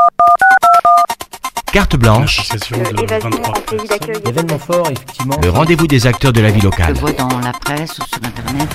Carte blanche. Événement fort, effectivement. Le rendez-vous des acteurs de la vie locale. Je vois dans la presse ou sur Internet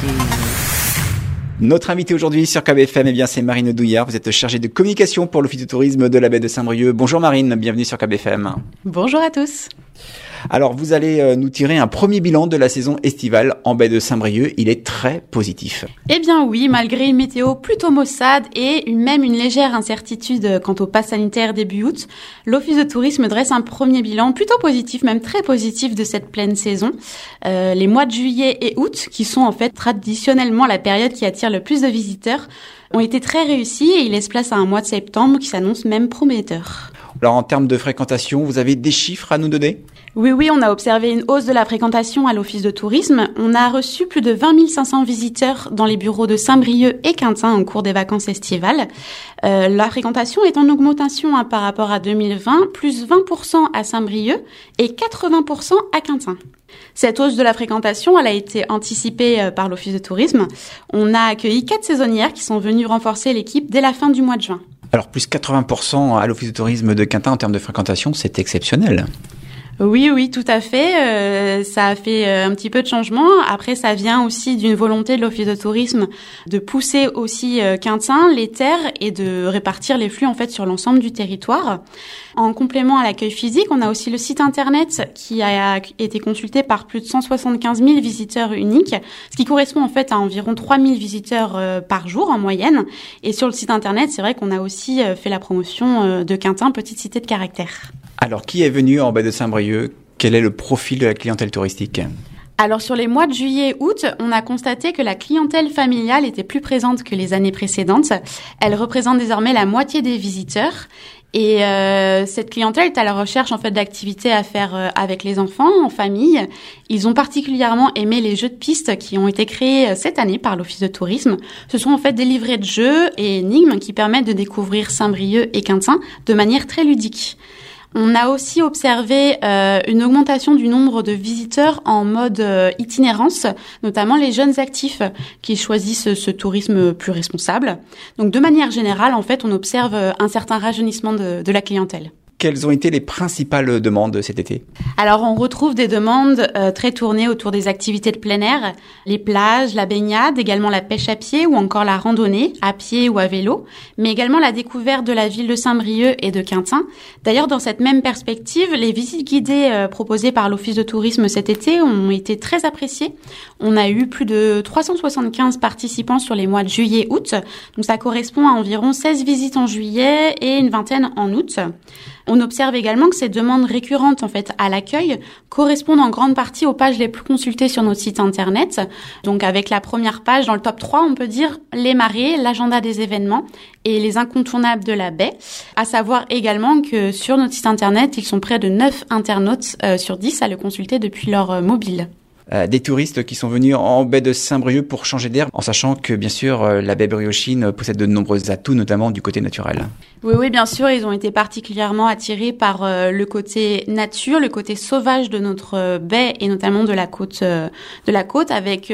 Notre invité aujourd'hui sur KBFM, c'est Marine Douillard. Vous êtes chargée de communication pour l'Office de tourisme de la baie de Saint-Brieuc. Bonjour Marine, bienvenue sur KBFM. Bonjour à tous. Alors, vous allez nous tirer un premier bilan de la saison estivale en baie de Saint-Brieuc. Il est très positif. Eh bien oui, malgré une météo plutôt maussade et même une légère incertitude quant au pass sanitaire début août, l'Office de tourisme dresse un premier bilan plutôt positif, même très positif de cette pleine saison. Les mois de juillet et août, qui sont en fait traditionnellement la période qui attire le plus de visiteurs, ont été très réussis et il laisse place à un mois de septembre qui s'annonce même prometteur. Alors, en termes de fréquentation, vous avez des chiffres à nous donner ? Oui, on a observé une hausse de la fréquentation à l'Office de tourisme. On a reçu plus de 20 500 visiteurs dans les bureaux de Saint-Brieuc et Quintin au cours des vacances estivales. La fréquentation est en augmentation par rapport à 2020, plus 20% à Saint-Brieuc et 80% à Quintin. Cette hausse de la fréquentation, elle a été anticipée par l'Office de tourisme. On a accueilli 4 saisonnières qui sont venues renforcer l'équipe dès la fin du mois de juin. Alors, plus 80% à l'Office de tourisme de Quintin en termes de fréquentation, c'est exceptionnel. Oui, tout à fait. Ça a fait un petit peu de changement. Après, ça vient aussi d'une volonté de l'Office de tourisme de pousser aussi Quintin, les terres et de répartir les flux en fait sur l'ensemble du territoire. En complément à l'accueil physique, on a aussi le site internet qui a été consulté par plus de 175 000 visiteurs uniques, ce qui correspond en fait à environ 3 000 visiteurs par jour en moyenne. Et sur le site internet, c'est vrai qu'on a aussi fait la promotion de Quintin, petite cité de caractère. Alors, qui est venu en baie de Saint-Brieuc ? Quel est le profil de la clientèle touristique ? Alors sur les mois de juillet et août, on a constaté que la clientèle familiale était plus présente que les années précédentes. Elle représente désormais la moitié des visiteurs. Et cette clientèle est à la recherche en fait d'activités à faire avec les enfants, en famille. Ils ont particulièrement aimé les jeux de piste qui ont été créés cette année par l'Office de tourisme. Ce sont en fait des livrets de jeux et énigmes qui permettent de découvrir Saint-Brieuc et Quintin de manière très ludique. On a aussi observé une augmentation du nombre de visiteurs en mode itinérance, notamment les jeunes actifs qui choisissent ce tourisme plus responsable. Donc de manière générale, en fait, on observe un certain rajeunissement de la clientèle. Quelles ont été les principales demandes cet été ? Alors, on retrouve des demandes très tournées autour des activités de plein air, les plages, la baignade, également la pêche à pied ou encore la randonnée, à pied ou à vélo, mais également la découverte de la ville de Saint-Brieuc et de Quintin. D'ailleurs, dans cette même perspective, les visites guidées proposées par l'Office de tourisme cet été ont été très appréciées. On a eu plus de 375 participants sur les mois de juillet-août, donc ça correspond à environ 16 visites en juillet et une vingtaine en août. On observe également que ces demandes récurrentes en fait à l'accueil correspondent en grande partie aux pages les plus consultées sur notre site internet. Donc avec la première page dans le top 3, on peut dire les marées, l'agenda des événements et les incontournables de la baie. À savoir également que sur notre site internet, ils sont près de 9 internautes sur 10 à le consulter depuis leur mobile. Des touristes qui sont venus en baie de Saint-Brieuc pour changer d'air, en sachant que bien sûr la baie Briouchine possède de nombreux atouts, notamment du côté naturel. Oui, bien sûr, ils ont été particulièrement attirés par le côté nature, le côté sauvage de notre baie et notamment de la côte, avec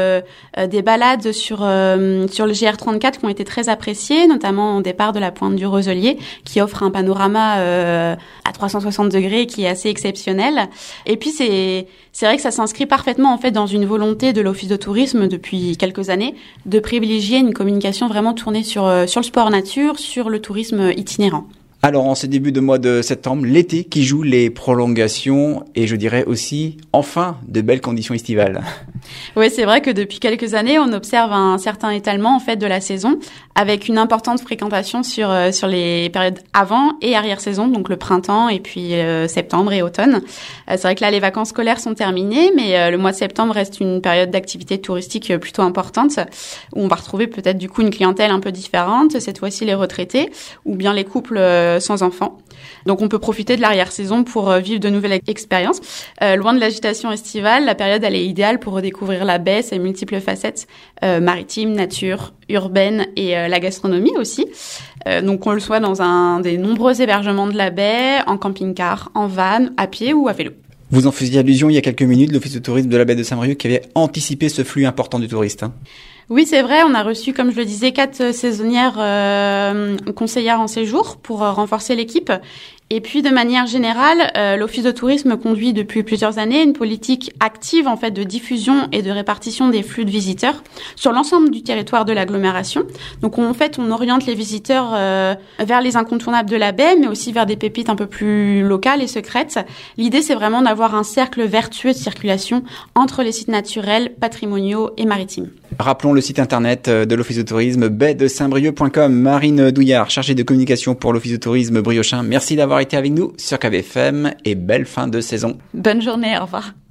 des balades sur le GR34 qui ont été très appréciées, notamment au départ de la pointe du Roselier, qui offre un panorama à 360 degrés qui est assez exceptionnel. Et puis c'est vrai que ça s'inscrit parfaitement en fait dans une volonté de l'Office de tourisme depuis quelques années de privilégier une communication vraiment tournée sur le sport nature, sur le tourisme itinérant. Alors, en ce début de mois de septembre, l'été qui joue les prolongations et je dirais aussi, enfin, de belles conditions estivales. Oui, c'est vrai que depuis quelques années, on observe un certain étalement en fait de la saison avec une importante fréquentation sur les périodes avant et arrière-saison, donc le printemps et puis septembre et automne. C'est vrai que là, les vacances scolaires sont terminées, mais le mois de septembre reste une période d'activité touristique plutôt importante où on va retrouver peut-être du coup une clientèle un peu différente, cette fois-ci les retraités ou bien les couples sans enfants. Donc on peut profiter de l'arrière-saison pour vivre de nouvelles expériences. Loin de l'agitation estivale, la période elle est idéale pour redécouvrir la baie, ses multiples facettes maritimes, nature, urbaine et la gastronomie aussi. Donc on le soit dans un des nombreux hébergements de la baie, en camping-car, en van, à pied ou à vélo. Vous en faisiez allusion il y a quelques minutes, l'Office de tourisme de la baie de Saint-Brieuc qui avait anticipé ce flux important de touristes. Oui, c'est vrai. On a reçu, comme je le disais, 4 saisonnières conseillères en séjour pour renforcer l'équipe. Et puis, de manière générale, l'Office de tourisme conduit depuis plusieurs années une politique active, en fait, de diffusion et de répartition des flux de visiteurs sur l'ensemble du territoire de l'agglomération. Donc, on oriente les visiteurs vers les incontournables de la baie, mais aussi vers des pépites un peu plus locales et secrètes. L'idée, c'est vraiment d'avoir un cercle vertueux de circulation entre les sites naturels, patrimoniaux et maritimes. Rappelons le site internet de l'Office de tourisme, baie-de-saint-brieuc.com. Marine Douillard, chargée de communication pour l'Office de tourisme briochin. Merci d'avoir été avec nous sur KBFM et belle fin de saison. Bonne journée, au revoir.